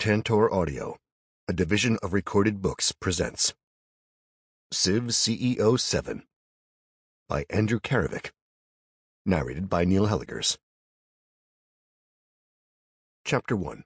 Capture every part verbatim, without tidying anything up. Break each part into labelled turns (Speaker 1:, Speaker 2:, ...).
Speaker 1: Tantor Audio, a division of Recorded Books, presents Civ C E O seven by Andrew Karavik, narrated by Neil Helligers. Chapter one.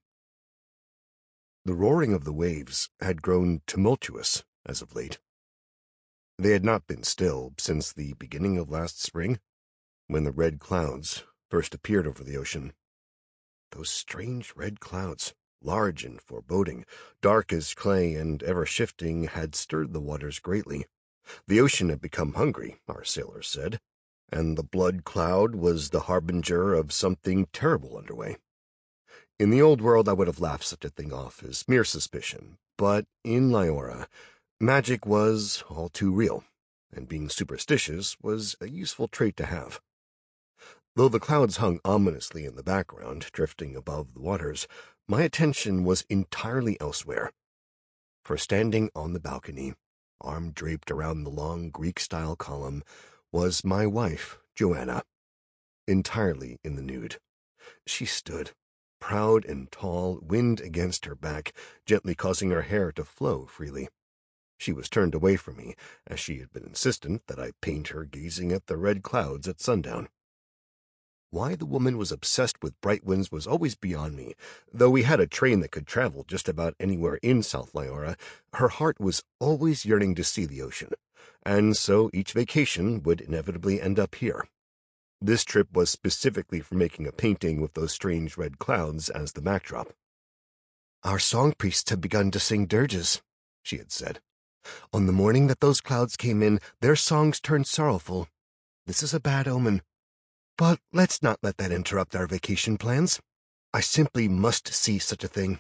Speaker 1: The roaring of the waves had grown tumultuous as of late. They had not been still since the beginning of last spring, when the red clouds first appeared over the ocean. Those strange red clouds, large and foreboding, dark as clay and ever-shifting, had stirred the waters greatly. The ocean had become hungry, our sailors said, and the blood cloud was the harbinger of something terrible underway. In the old world I would have laughed such a thing off as mere suspicion, but in Lyora, magic was all too real, and being superstitious was a useful trait to have. Though the clouds hung ominously in the background, drifting above the waters, my attention was entirely elsewhere. For standing on the balcony, arm draped around the long Greek-style column, was my wife, Joanna, entirely in the nude. She stood, proud and tall, wind against her back, gently causing her hair to flow freely. She was turned away from me, as she had been insistent that I paint her gazing at the red clouds at sundown. Why the woman was obsessed with Brightwinds was always beyond me. Though we had a train that could travel just about anywhere in South Lyora, her heart was always yearning to see the ocean, and so each vacation would inevitably end up here. This trip was specifically for making a painting with those strange red clouds as the backdrop. "Our song priests have begun to sing dirges," she had said. "On the morning that those clouds came in, their songs turned sorrowful. This is a bad omen. But let's not let that interrupt our vacation plans. I simply must see such a thing."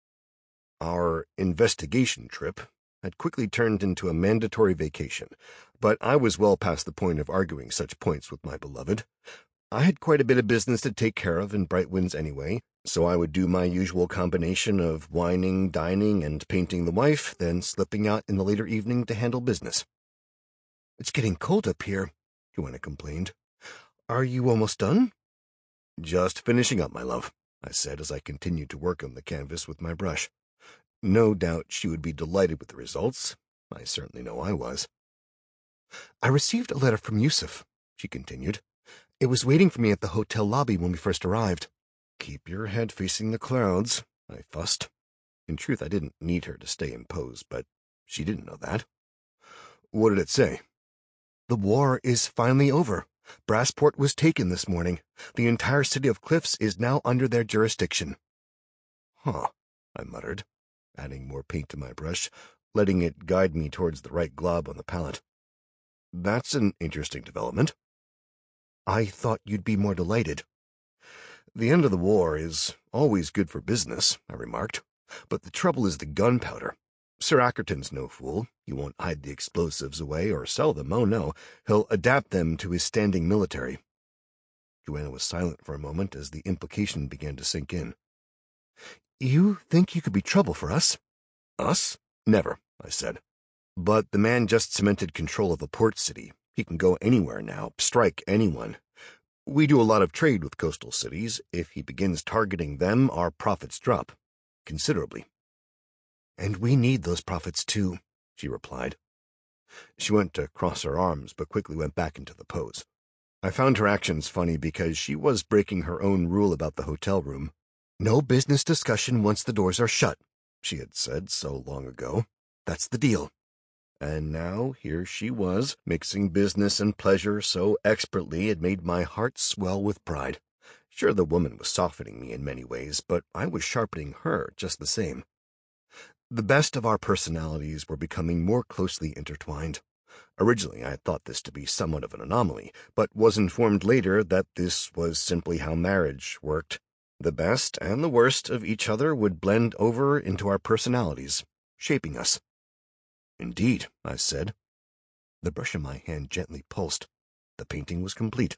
Speaker 1: Our investigation trip had quickly turned into a mandatory vacation, but I was well past the point of arguing such points with my beloved. I had quite a bit of business to take care of in Brightwinds anyway, so I would do my usual combination of whining, dining, and painting the wife, then slipping out in the later evening to handle business. "It's getting cold up here," Joanna complained. "Are you almost done?" "Just finishing up, my love," I said as I continued to work on the canvas with my brush. No doubt she would be delighted with the results. I certainly know I was. "I received a letter from Yusuf," she continued. "It was waiting for me at the hotel lobby when we first arrived." "Keep your head facing the clouds," I fussed. In truth, I didn't need her to stay in pose, but she didn't know that. "What did it say?" "The war is finally over. Brassport was taken this morning. The entire city of Cliffs is now under their jurisdiction." "Huh," I muttered, adding more paint to my brush, letting it guide me towards the right glob on the palette. "That's an interesting development." "I thought you'd be more delighted." "The end of the war is always good for business," I remarked, "but the trouble is the gunpowder. Sir Ackerton's no fool. He won't hide the explosives away or sell them. Oh, no. He'll adapt them to his standing military." Joanna was silent for a moment as the implication began to sink in. "You think you could be trouble for us?" "Us? Never," I said. "But the man just cemented control of a port city. He can go anywhere now, strike anyone. We do a lot of trade with coastal cities. If he begins targeting them, our profits drop considerably." "And we need those profits, too," she replied. She went to cross her arms, but quickly went back into the pose. I found her actions funny because she was breaking her own rule about the hotel room. "No business discussion once the doors are shut," she had said so long ago. "That's the deal." And now here she was, mixing business and pleasure so expertly it made my heart swell with pride. Sure, the woman was softening me in many ways, but I was sharpening her just the same. The best of our personalities were becoming more closely intertwined. Originally, I had thought this to be somewhat of an anomaly, but was informed later that this was simply how marriage worked. The best and the worst of each other would blend over into our personalities, shaping us. "Indeed," I said. The brush in my hand gently pulsed. The painting was complete.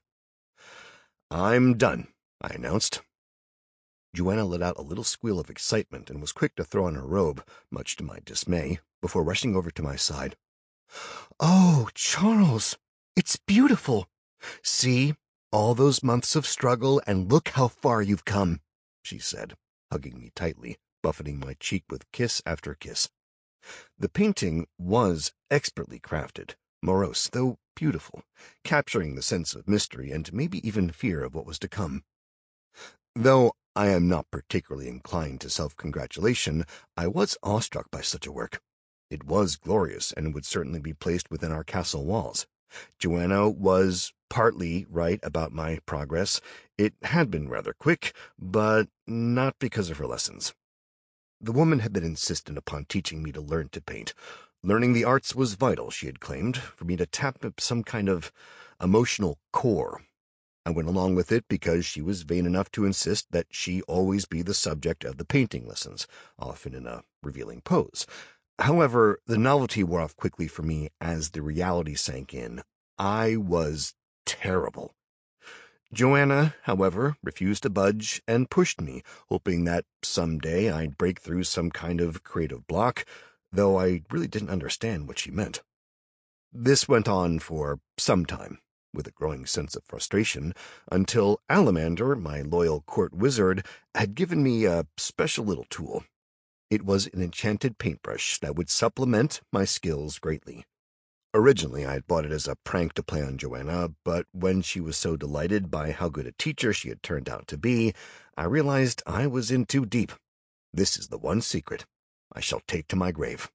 Speaker 1: "I'm done," I announced. Joanna let out a little squeal of excitement and was quick to throw on her robe, much to my dismay, before rushing over to my side. "Oh, Charles, it's beautiful. See, all those months of struggle, and look how far you've come," she said, hugging me tightly, buffeting my cheek with kiss after kiss. The painting was expertly crafted, morose though beautiful, capturing the sense of mystery and maybe even fear of what was to come. Though I am not particularly inclined to self-congratulation, I was awestruck by such a work. It was glorious and would certainly be placed within our castle walls. Joanna was partly right about my progress. It had been rather quick, but not because of her lessons. The woman had been insistent upon teaching me to learn to paint. Learning the arts was vital, she had claimed, for me to tap some kind of emotional core. I went along with it because she was vain enough to insist that she always be the subject of the painting lessons, often in a revealing pose. However, the novelty wore off quickly for me as the reality sank in. I was terrible. Joanna, however, refused to budge and pushed me, hoping that someday I'd break through some kind of creative block, though I really didn't understand what she meant. This went on for some time, with a growing sense of frustration, until Alamander, my loyal court wizard, had given me a special little tool. It was an enchanted paintbrush that would supplement my skills greatly. Originally, I had bought it as a prank to play on Joanna, but when she was so delighted by how good a teacher she had turned out to be, I realized I was in too deep. This is the one secret I shall take to my grave.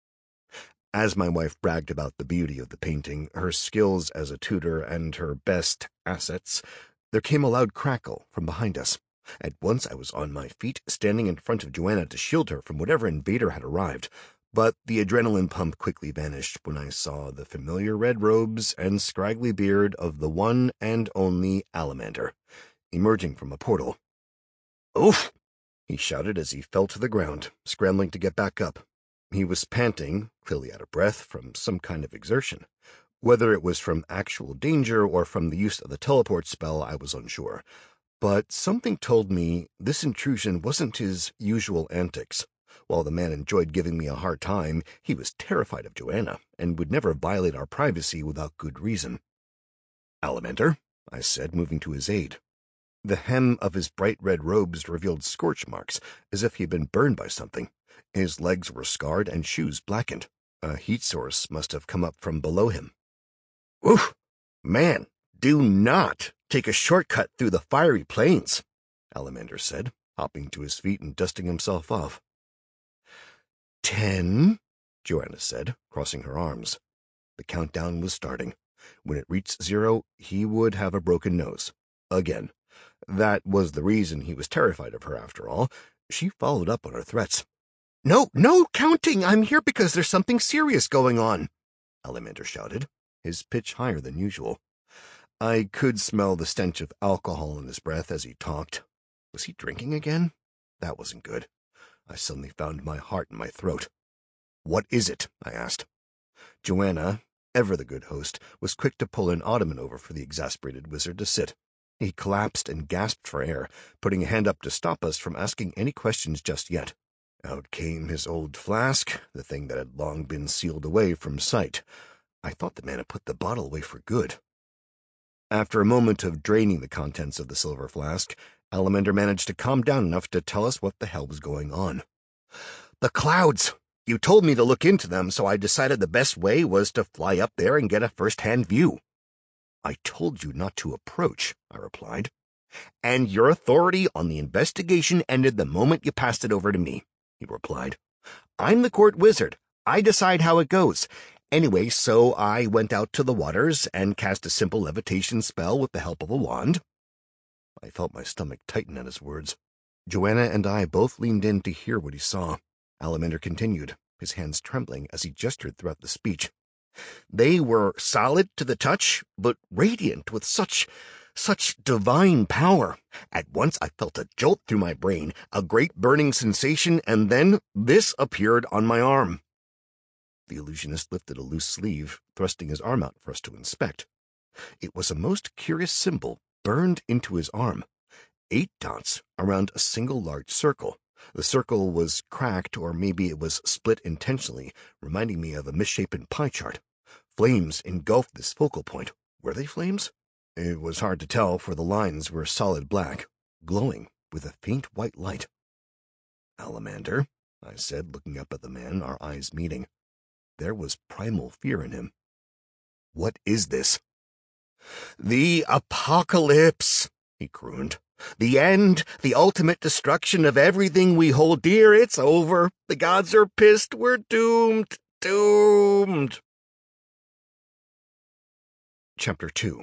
Speaker 1: As my wife bragged about the beauty of the painting, her skills as a tutor, and her best assets, there came a loud crackle from behind us. At once I was on my feet, standing in front of Joanna to shield her from whatever invader had arrived, but the adrenaline pump quickly vanished when I saw the familiar red robes and scraggly beard of the one and only Alamander, emerging from a portal. "Oof!" he shouted as he fell to the ground, scrambling to get back up. He was panting, clearly out of breath from some kind of exertion. Whether it was from actual danger or from the use of the teleport spell, I was unsure. But something told me this intrusion wasn't his usual antics. While the man enjoyed giving me a hard time, he was terrified of Joanna, and would never violate our privacy without good reason. "Alamander," I said, moving to his aid. The hem of his bright red robes revealed scorch marks, as if he had been burned by something. His legs were scarred and shoes blackened. A heat source must have come up from below him. "Oof! Man, do not take a shortcut through the fiery plains," Alamander said, hopping to his feet and dusting himself off. "Ten," Joanna said, crossing her arms. The countdown was starting. When it reached zero, he would have a broken nose. Again. That was the reason he was terrified of her, after all. She followed up on her threats. "No, no counting! I'm here because there's something serious going on," Alamander shouted, his pitch higher than usual. I could smell the stench of alcohol in his breath as he talked. Was he drinking again? That wasn't good. I suddenly found my heart in my throat. "What is it?" I asked. Joanna, ever the good host, was quick to pull an ottoman over for the exasperated wizard to sit. He collapsed and gasped for air, putting a hand up to stop us from asking any questions just yet. Out came his old flask, the thing that had long been sealed away from sight. I thought the man had put the bottle away for good. After a moment of draining the contents of the silver flask, Alamander managed to calm down enough to tell us what the hell was going on. "The clouds! You told me to look into them, so I decided the best way was to fly up there and get a first-hand view." "I told you not to approach," I replied. "And your authority on the investigation ended the moment you passed it over to me," he replied. "I'm the court wizard. I decide how it goes. Anyway, so I went out to the waters and cast a simple levitation spell with the help of a wand." I felt my stomach tighten at his words. Joanna and I both leaned in to hear what he saw. Alamander continued, his hands trembling as he gestured throughout the speech. "They were solid to the touch, but radiant with such, such divine power. At once I felt a jolt through my brain, a great burning sensation, and then this appeared on my arm." The illusionist lifted a loose sleeve, thrusting his arm out for us to inspect. It was a most curious symbol burned into his arm. Eight dots around a single large circle. The circle was cracked, or maybe it was split intentionally, reminding me of a misshapen pie chart. Flames engulfed this focal point. Were they flames? It was hard to tell, for the lines were solid black, glowing with a faint white light. Alamander, I said, looking up at the man, our eyes meeting. There was primal fear in him. What is this? The apocalypse, he crooned. The end, the ultimate destruction of everything we hold dear. It's over. The gods are pissed. We're doomed. Doomed. Chapter two.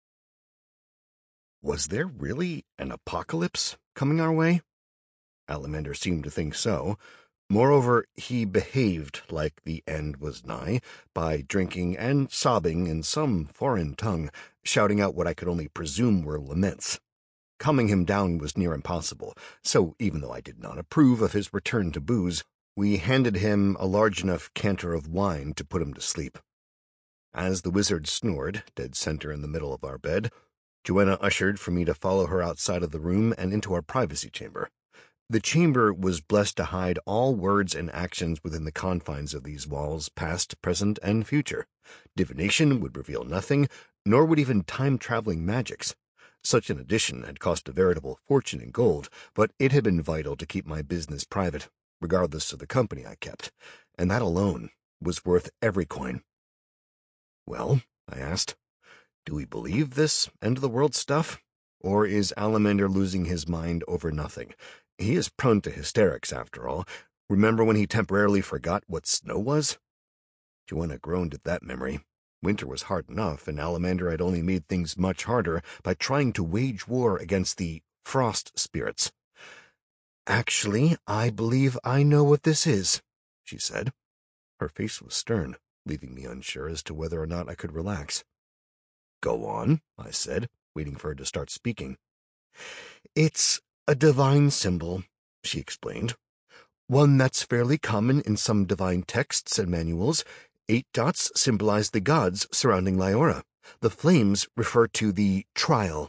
Speaker 1: Was there really an apocalypse coming our way? Alamander seemed to think so. Moreover, he behaved like the end was nigh, by drinking and sobbing in some foreign tongue, shouting out what I could only presume were laments. Calming him down was near impossible, so even though I did not approve of his return to booze, we handed him a large enough canter of wine to put him to sleep. As the wizard snored, dead center in the middle of our bed, Joanna ushered for me to follow her outside of the room and into our privacy chamber. The chamber was blessed to hide all words and actions within the confines of these walls, past, present, and future. Divination would reveal nothing, nor would even time-traveling magics. Such an addition had cost a veritable fortune in gold, but it had been vital to keep my business private, regardless of the company I kept, and that alone was worth every coin. Well, I asked, do we believe this end-of-the-world stuff? Or is Alamander losing his mind over nothing? He is prone to hysterics, after all. Remember when he temporarily forgot what snow was? Joanna groaned at that memory. Winter was hard enough, and Alamander had only made things much harder by trying to wage war against the frost spirits. Actually, I believe I know what this is, she said. Her face was stern, leaving me unsure as to whether or not I could relax. Go on, I said, waiting for her to start speaking. It's a divine symbol, she explained. One that's fairly common in some divine texts and manuals. Eight dots symbolize the gods surrounding Lyora. The flames refer to the trial.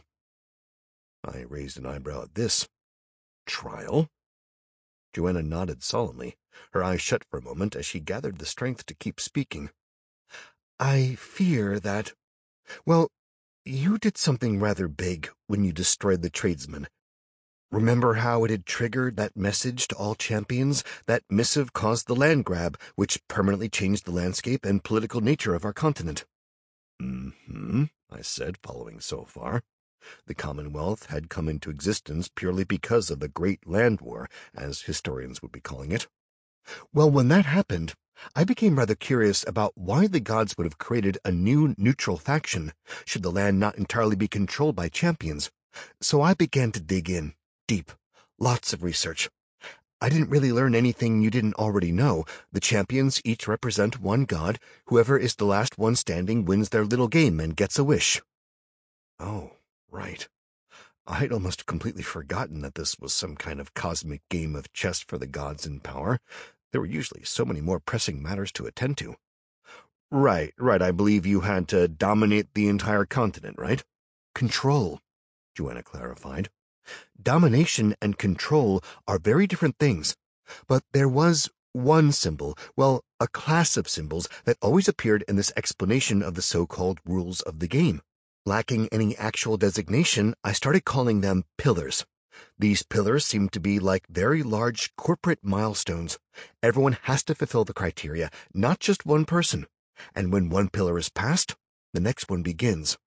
Speaker 1: I raised an eyebrow at this. Trial? Joanna nodded solemnly, her eyes shut for a moment as she gathered the strength to keep speaking. I fear that... Well, you did something rather big when you destroyed the tradesmen. Remember how it had triggered that message to all champions? That missive caused the land grab, which permanently changed the landscape and political nature of our continent. Mm-hmm, I said, following so far. The Commonwealth had come into existence purely because of the Great Land War, as historians would be calling it. Well, when that happened, I became rather curious about why the gods would have created a new neutral faction, should the land not entirely be controlled by champions. So I began to dig in. Deep. Lots of research. I didn't really learn anything you didn't already know. The champions each represent one god. Whoever is the last one standing wins their little game and gets a wish. Oh, right. I'd almost completely forgotten that this was some kind of cosmic game of chess for the gods in power. There were usually so many more pressing matters to attend to. Right, right, I believe you had to dominate the entire continent, right? Control, Joanna clarified. Domination and control are very different things, but there was one symbol, well, a class of symbols that always appeared in this explanation of the so-called rules of the game. Lacking any actual designation, I started calling them pillars. These pillars seem to be like very large corporate milestones. Everyone has to fulfill the criteria, not just one person. And when one pillar is passed, the next one begins.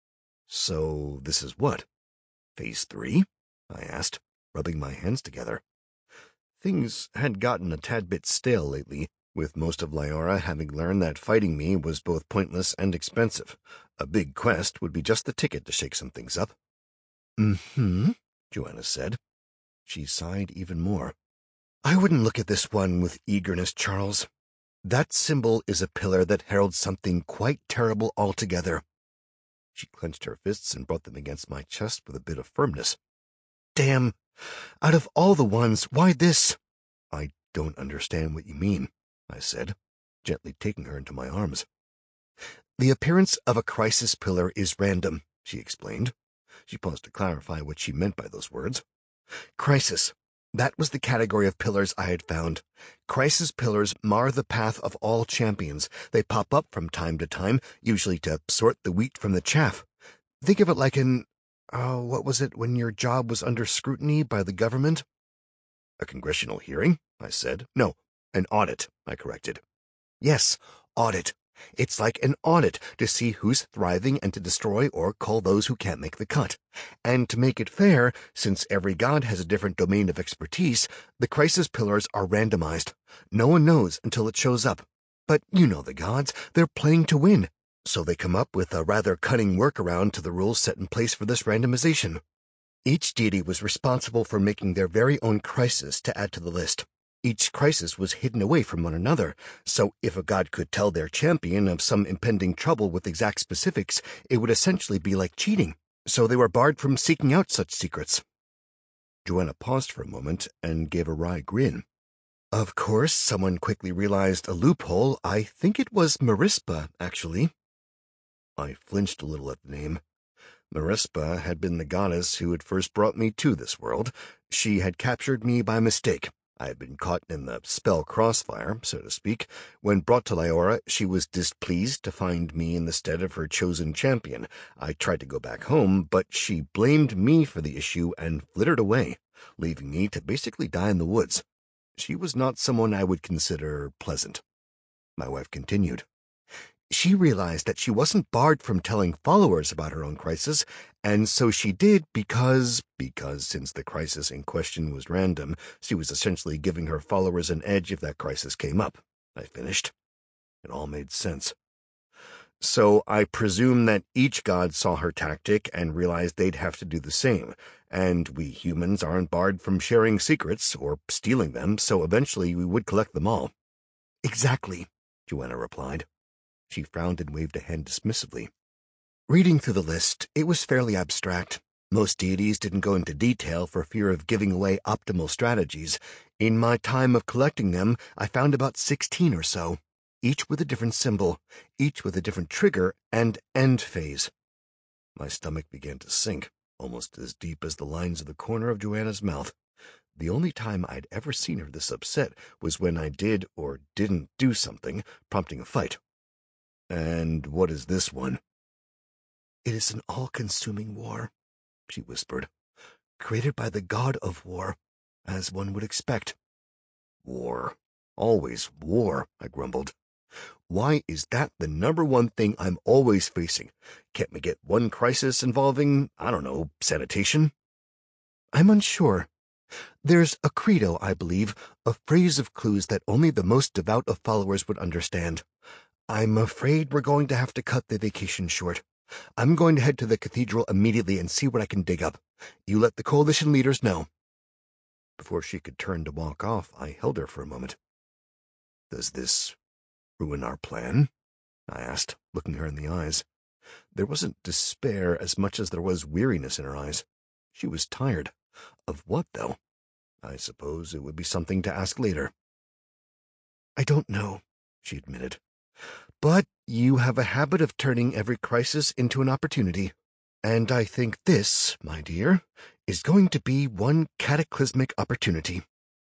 Speaker 1: So this is what? Phase three? I asked, rubbing my hands together. Things had gotten a tad bit stale lately, with most of Lyora having learned that fighting me was both pointless and expensive. A big quest would be just the ticket to shake some things up. Mm-hmm, Joanna said. She sighed even more. I wouldn't look at this one with eagerness, Charles. That symbol is a pillar that heralds something quite terrible altogether. She clenched her fists and brought them against my chest with a bit of firmness. Damn! Out of all the ones, why this? I don't understand what you mean, I said, gently taking her into my arms. The appearance of a crisis pillar is random, she explained. She paused to clarify what she meant by those words. Crisis. That was the category of pillars I had found. Crisis pillars mar the path of all champions. They pop up from time to time, usually to sort the wheat from the chaff. Think of it like an... Oh, what was it when your job was under scrutiny by the government? A congressional hearing? I said. No, an audit, I corrected. Yes, audit. It's like an audit to see who's thriving and to destroy or cull those who can't make the cut. And to make it fair, since every god has a different domain of expertise, the crisis pillars are randomized. No one knows until it shows up. But you know the gods, they're playing to win. So they come up with a rather cunning workaround to the rules set in place for this randomization. Each deity was responsible for making their very own crisis to add to the list. Each crisis was hidden away from one another, so if a god could tell their champion of some impending trouble with exact specifics, it would essentially be like cheating, so they were barred from seeking out such secrets. Joanna paused for a moment and gave a wry grin. Of course, someone quickly realized a loophole. I think it was Marispa, actually. I flinched a little at the name. Marispa had been the goddess who had first brought me to this world. She had captured me by mistake. I had been caught in the spell crossfire, so to speak. When brought to Lyora, she was displeased to find me in the stead of her chosen champion. I tried to go back home, but she blamed me for the issue and flittered away, leaving me to basically die in the woods. She was not someone I would consider pleasant. My wife continued. She realized that she wasn't barred from telling followers about her own crisis, and so she did because, because since the crisis in question was random, she was essentially giving her followers an edge if that crisis came up. I finished. It all made sense. So I presume that each god saw her tactic and realized they'd have to do the same, and we humans aren't barred from sharing secrets or stealing them, so eventually we would collect them all. Exactly, Joanna replied. She frowned and waved a hand dismissively. Reading through the list, it was fairly abstract. Most deities didn't go into detail for fear of giving away optimal strategies. In my time of collecting them, I found about sixteen or so, each with a different symbol, each with a different trigger and end phase. My stomach began to sink, almost as deep as the lines of the corner of Joanna's mouth. The only time I'd ever seen her this upset was when I did or didn't do something, prompting a fight. And what is this one? It is an all-consuming war, she whispered, created by the god of war, as one would expect. War. Always war, I grumbled. Why is that the number one thing I'm always facing? Can't we get one crisis involving, I don't know, sanitation? I'm unsure. There's a credo, I believe, a phrase of clues that only the most devout of followers would understand. I'm afraid we're going to have to cut the vacation short. I'm going to head to the cathedral immediately and see what I can dig up. You let the coalition leaders know. Before she could turn to walk off, I held her for a moment. Does this ruin our plan? I asked, looking her in the eyes. There wasn't despair as much as there was weariness in her eyes. She was tired. Of what, though? I suppose it would be something to ask later. I don't know, she admitted. But you have a habit of turning every crisis into an opportunity. And I think this, my dear, is going to be one cataclysmic opportunity.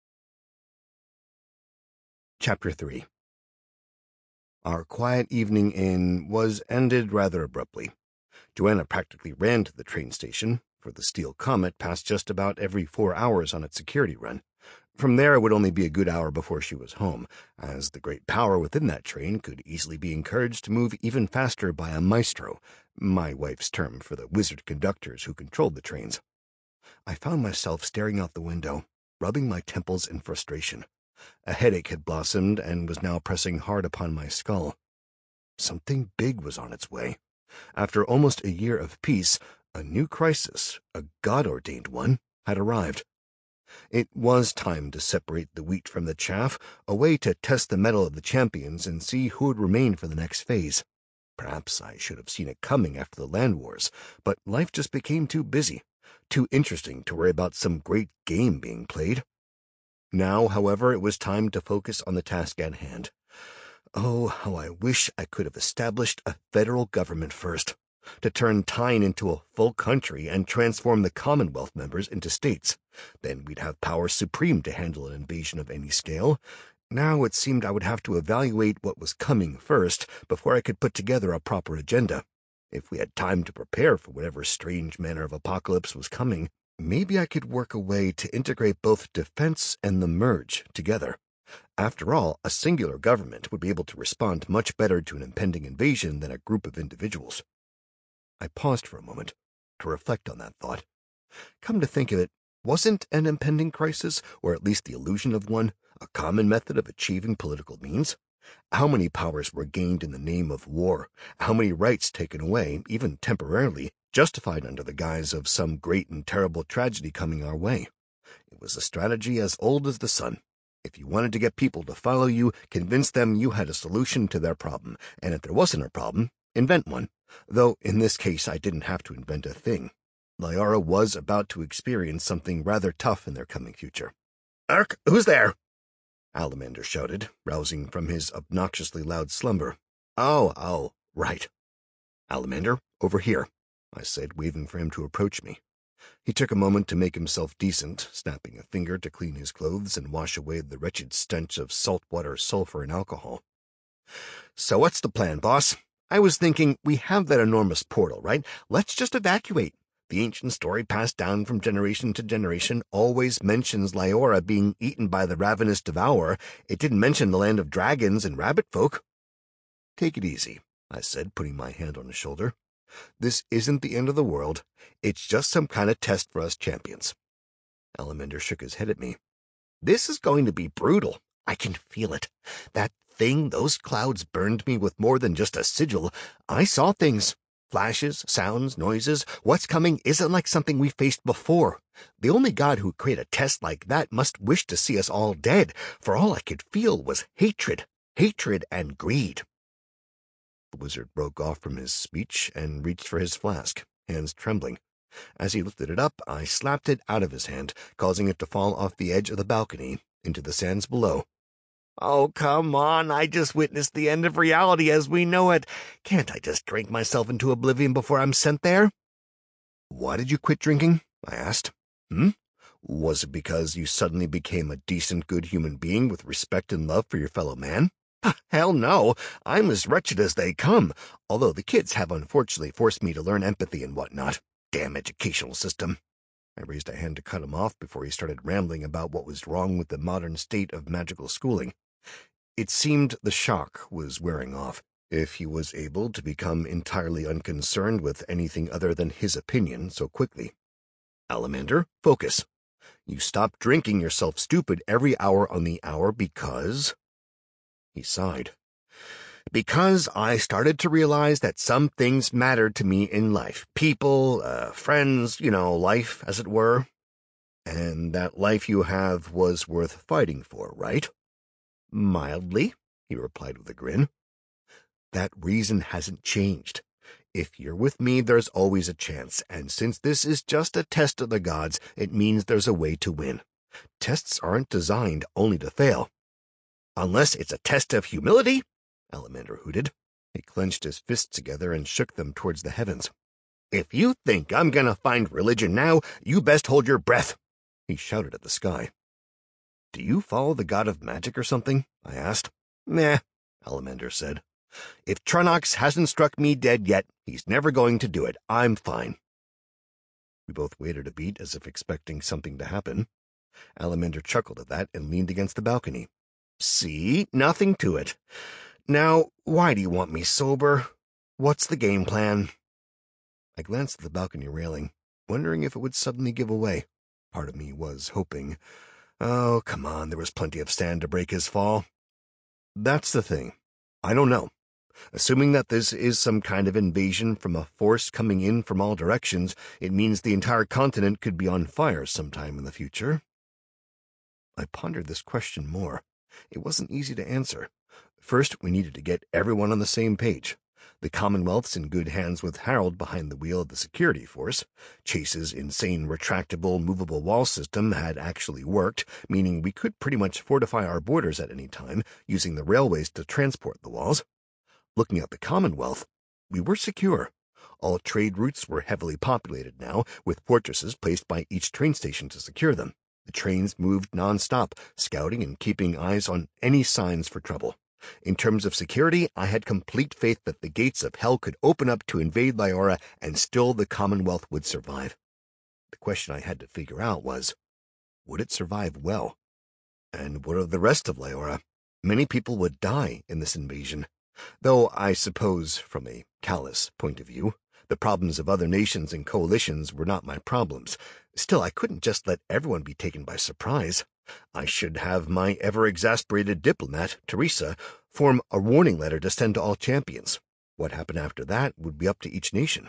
Speaker 1: Chapter three. Our quiet evening in was ended rather abruptly. Joanna practically ran to the train station, for the Steel Comet passed just about every four hours on its security run. From there, it would only be a good hour before she was home, as the great power within that train could easily be encouraged to move even faster by a maestro, my wife's term for the wizard conductors who controlled the trains. I found myself staring out the window, rubbing my temples in frustration. A headache had blossomed and was now pressing hard upon my skull. Something big was on its way. After almost a year of peace, a new crisis, a God-ordained one, had arrived. It was time to separate the wheat from the chaff, a way to test the mettle of the champions and see who would remain for the next phase. Perhaps I should have seen it coming after the land wars, but life just became too busy, too interesting to worry about some great game being played. Now, however, it was time to focus on the task at hand. Oh, how I wish I could have established a federal government first, to turn Tyne into a full country and transform the Commonwealth members into states. Then we'd have power supreme to handle an invasion of any scale. Now it seemed I would have to evaluate what was coming first before I could put together a proper agenda. If we had time to prepare for whatever strange manner of apocalypse was coming, maybe I could work a way to integrate both defense and the merge together. After all, a singular government would be able to respond much better to an impending invasion than a group of individuals. I paused for a moment to reflect on that thought. Come to think of it, wasn't an impending crisis, or at least the illusion of one, a common method of achieving political means? How many powers were gained in the name of war? How many rights taken away, even temporarily, justified under the guise of some great and terrible tragedy coming our way? It was a strategy as old as the sun. If you wanted to get people to follow you, convince them you had a solution to their problem, and if there wasn't a problem, invent one. Though in this case I didn't have to invent a thing. Lyara was about to experience something rather tough in their coming future. "Ark, who's there?" Alamander shouted, rousing from his obnoxiously loud slumber. "Oh, oh, right." "Alamander, over here," I said, waving for him to approach me. He took a moment to make himself decent, snapping a finger to clean his clothes and wash away the wretched stench of salt water, sulfur, and alcohol. "So what's the plan, boss? I was thinking, we have that enormous portal, right? Let's just evacuate. The ancient story passed down from generation to generation always mentions Lyora being eaten by the ravenous devourer. It didn't mention the land of dragons and rabbit folk." "Take it easy," I said, putting my hand on his shoulder. "This isn't the end of the world. It's just some kind of test for us champions." Alamander shook his head at me. "This is going to be brutal. I can feel it. That thing, those clouds burned me with more than just a sigil. I saw things. Flashes, sounds, noises. What's coming isn't like something we faced before. The only god who created a test like that must wish to see us all dead, for all I could feel was hatred. Hatred and greed." The wizard broke off from his speech and reached for his flask, hands trembling. As he lifted it up, I slapped it out of his hand, causing it to fall off the edge of the balcony into the sands below. "Oh, come on, I just witnessed the end of reality as we know it. Can't I just drink myself into oblivion before I'm sent there?" "Why did you quit drinking?" I asked. Hmm? Was it because you suddenly became a decent, good human being with respect and love for your fellow man? Hell no, I'm as wretched as they come, although the kids have unfortunately forced me to learn empathy and whatnot. Damn educational system. I raised a hand to cut him off before he started rambling about what was wrong with the modern state of magical schooling. It seemed the shock was wearing off. If he was able to become entirely unconcerned with anything other than his opinion so quickly. "Alamander, focus. You stopped drinking yourself stupid every hour on the hour because—" He sighed. "Because I started to realize that some things mattered to me in life. People, uh, friends, you know, life, as it were. And that life you have was worth fighting for, right?" "Mildly," he replied with a grin. "That reason hasn't changed. If you're with me, there's always a chance, and since this is just a test of the gods, it means there's a way to win. Tests aren't designed only to fail." "Unless it's a test of humility?" Alamander hooted. He clenched his fists together and shook them towards the heavens. "If you think I'm gonna find religion now, you best hold your breath," he shouted at the sky. "Do you follow the god of magic or something?" I asked. "Nah," Alamander said. "If Tronox hasn't struck me dead yet, he's never going to do it. I'm fine." We both waited a beat as if expecting something to happen. Alamander chuckled at that and leaned against the balcony. "See? Nothing to it. Now, why do you want me sober? What's the game plan?" I glanced at the balcony railing, wondering if it would suddenly give away. Part of me was hoping. Oh, come on, there was plenty of sand to break his fall. "That's the thing. I don't know. Assuming that this is some kind of invasion from a force coming in from all directions, it means the entire continent could be on fire sometime in the future." I pondered this question more. It wasn't easy to answer. First, we needed to get everyone on the same page. The Commonwealth's in good hands with Harold behind the wheel of the security force. Chase's insane retractable movable wall system had actually worked, meaning we could pretty much fortify our borders at any time, using the railways to transport the walls. Looking at the Commonwealth, we were secure. All trade routes were heavily populated now, with fortresses placed by each train station to secure them. The trains moved non-stop, scouting and keeping eyes on any signs for trouble. In terms of security, I had complete faith that the gates of hell could open up to invade Lyora, and still the Commonwealth would survive. The question I had to figure out was, would it survive well? And what of the rest of Leora? Many people would die in this invasion, though I suppose, from a callous point of view, the problems of other nations and coalitions were not my problems. Still, I couldn't just let everyone be taken by surprise. I should have my ever-exasperated diplomat, Teresa, form a warning letter to send to all champions. What happened after that would be up to each nation.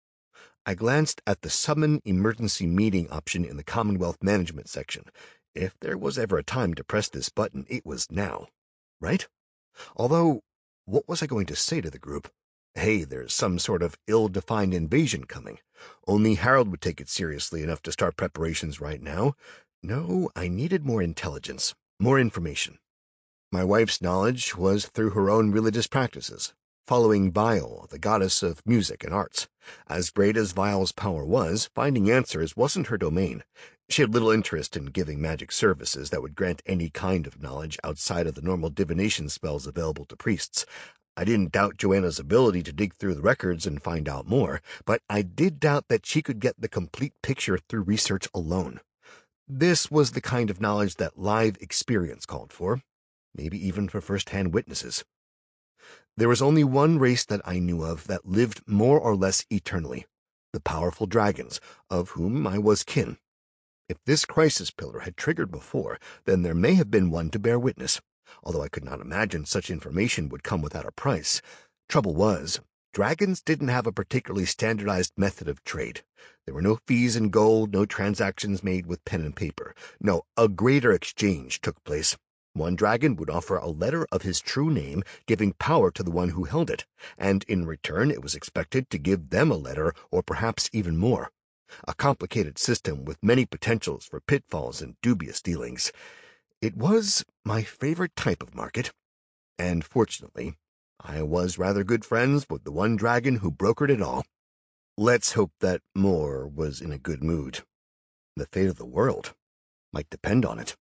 Speaker 1: I glanced at the Summon Emergency Meeting option in the Commonwealth Management section. If there was ever a time to press this button, it was now, right? Although, what was I going to say to the group? Hey, there's some sort of ill-defined invasion coming. Only Harold would take it seriously enough to start preparations right now. No, I needed more intelligence, more information. My wife's knowledge was through her own religious practices, following Vial, the goddess of music and arts. As great as Vial's power was, finding answers wasn't her domain. She had little interest in giving magic services that would grant any kind of knowledge outside of the normal divination spells available to priests. I didn't doubt Joanna's ability to dig through the records and find out more, but I did doubt that she could get the complete picture through research alone. This was the kind of knowledge that live experience called for, maybe even for first-hand witnesses. There was only one race that I knew of that lived more or less eternally, the powerful dragons, of whom I was kin. If this crisis pillar had triggered before, then there may have been one to bear witness, although I could not imagine such information would come without a price. Trouble was, dragons didn't have a particularly standardized method of trade. There were no fees in gold, no transactions made with pen and paper. No, a greater exchange took place. One dragon would offer a letter of his true name, giving power to the one who held it, and in return it was expected to give them a letter, or perhaps even more. A complicated system with many potentials for pitfalls and dubious dealings. It was my favorite type of market, and fortunately, I was rather good friends with the one dragon who brokered it all. Let's hope that Moore was in a good mood. The fate of the world might depend on it.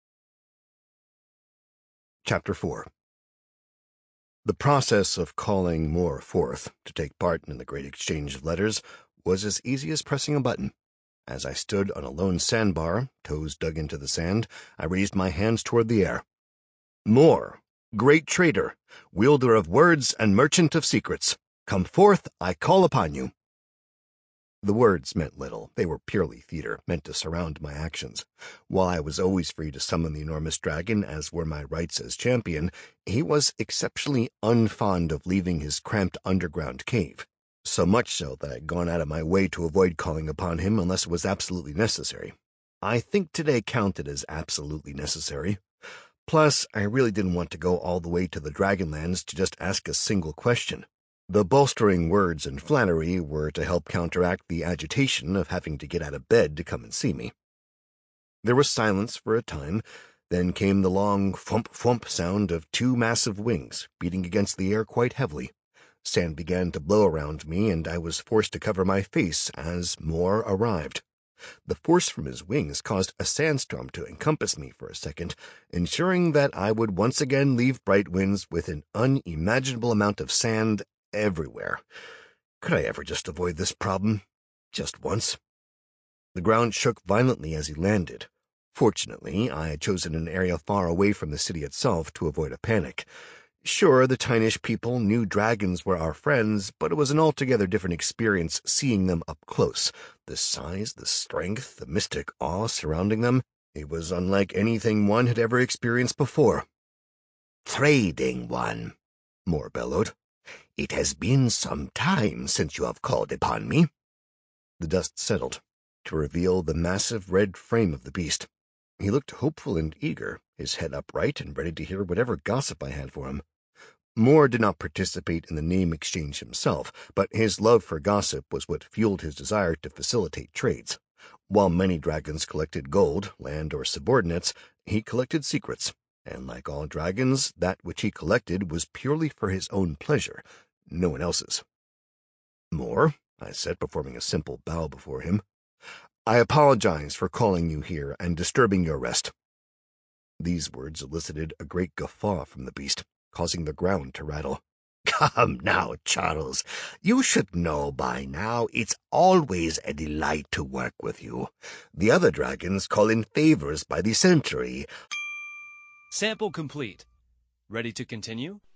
Speaker 1: Chapter four. The process of calling Moore forth to take part in the great exchange of letters was as easy as pressing a button. As I stood on a lone sandbar, toes dug into the sand, I raised my hands toward the air. Moore, great trader, wielder of words and merchant of secrets, come forth, I call upon you. The words meant little. They were purely theater, meant to surround my actions. While I was always free to summon the enormous dragon, as were my rights as champion, he was exceptionally unfond of leaving his cramped underground cave. So much so that I had gone out of my way to avoid calling upon him unless it was absolutely necessary. I think today counted as absolutely necessary. Plus, I really didn't want to go all the way to the Dragonlands to just ask a single question. The bolstering words and flattery were to help counteract the agitation of having to get out of bed to come and see me. There was silence for a time, then came the long thwump-thwump sound of two massive wings beating against the air quite heavily. Sand began to blow around me, and I was forced to cover my face as Moore arrived. The force from his wings caused a sandstorm to encompass me for a second, ensuring that I would once again leave Brightwinds with an unimaginable amount of sand everywhere. Could I ever just avoid this problem? Just once? The ground shook violently as he landed. Fortunately, I had chosen an area far away from the city itself to avoid a panic. Sure, the Tynish people knew dragons were our friends, but it was an altogether different experience seeing them up close. The size, the strength, the mystic awe surrounding them, it was unlike anything one had ever experienced before. "Trading one," Moore bellowed. "It has been some time since you have called upon me." The dust settled, to reveal the massive red frame of the beast. He looked hopeful and eager, his head upright and ready to hear whatever gossip I had for him. Moore did not participate in the name exchange himself, but his love for gossip was what fueled his desire to facilitate trades. While many dragons collected gold, land, or subordinates, he collected secrets, and like all dragons, that which he collected was purely for his own pleasure, no one else's. "Moore," I said, performing a simple bow before him, "I apologize for calling you here and disturbing your rest." These words elicited a great guffaw from the beast, causing the ground to rattle. Come now, Charles. You should know by now it's always a delight to work with you. The other dragons call in favors by the century.
Speaker 2: Sample complete. Ready to continue?